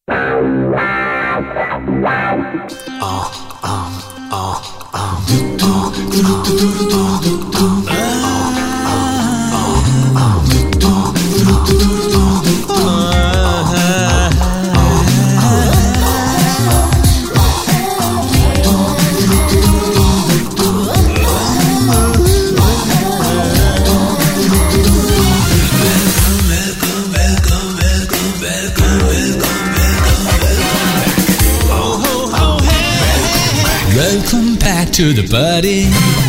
Welcome back to the party.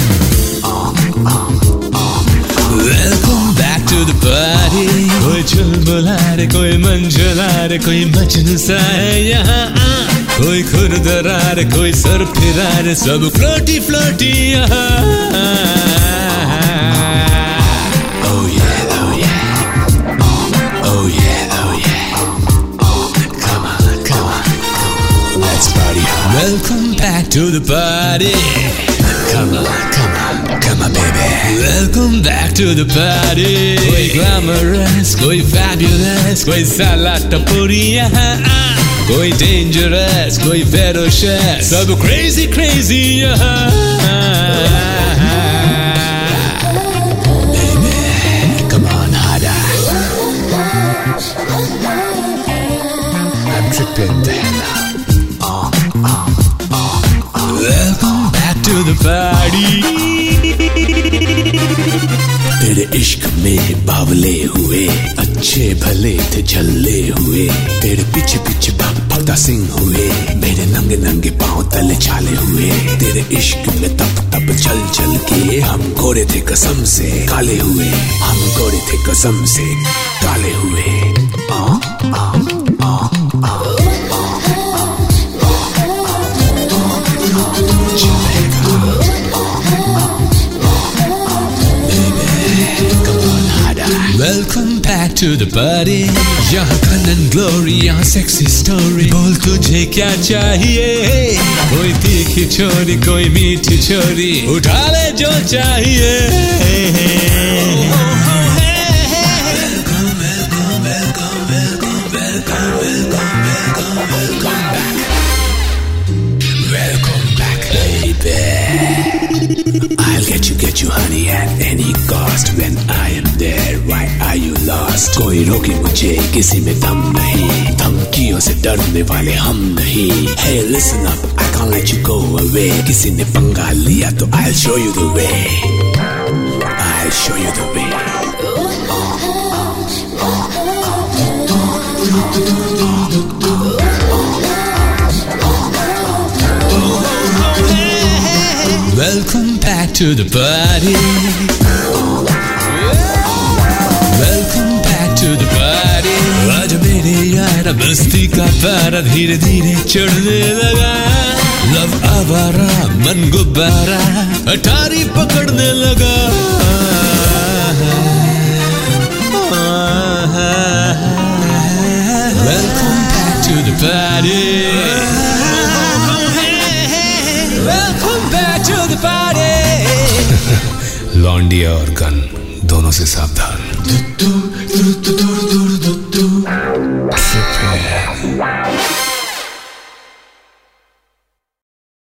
Welcome back to the party. कोई चुलबुला रे, कोई मंजुला रे, कोई मजनू सा है यहाँ. कोई खुरदरा रे, कोई सर फिरा रे, सब फ्लोटी फ्लोटी यहाँ. Oh yeah, oh yeah, oh yeah, oh yeah. Come on, come on, let's party hard. Welcome back to the party. Come on, come on, come on, baby. Welcome back to the party. कोई glamorous, कोई fabulous, कोई salad टपोरी यहाँ. कोई dangerous, कोई ferocious, सब crazy crazy यहाँ. Baby, come on harder. I'm tripping the hell out. Welcome back to the party. तेरे इश्क में बावले हुए, अच्छे भले थे झल्ले हुए. तेरे पीछे पीछे भक्ता सिंह हुए, मेरे नंगे नंगे पांव तले छाले हुए. तेरे इश्क में तप तप चल चल के हम गोरे थे कसम से काले हुए. हम गोरे थे कसम से काले हुए. Welcome back to the party. यहाँ कनन ग्लोरी, यहाँ सेक्सी स्टोरी. बोल तुझे क्या चाहिए? कोई तीखी छोरी, कोई मीठी छोरी, उठा ले जो चाहिए. Welcome back, baby. I'll get you honey at any cost. When I am there, why are you lost? कोई रोके मुझे, किसी में दम नहीं. धमकियों से डरने वाले हम नहीं. Hey listen up, I can't let you go away. किसी ने पंगा लिया तो I'll show you the way. I'll show you the way. Welcome back to the party. Welcome back to the party. आज मेरे यार बस्ती का पारा धीरे धीरे चढ़ने लगा. लव आवारा मन गुब्बारा अटारी पकड़ने लगा. Welcome back to the party. Welcome back to the party. लौंडिया और गन दोनों से सावधान.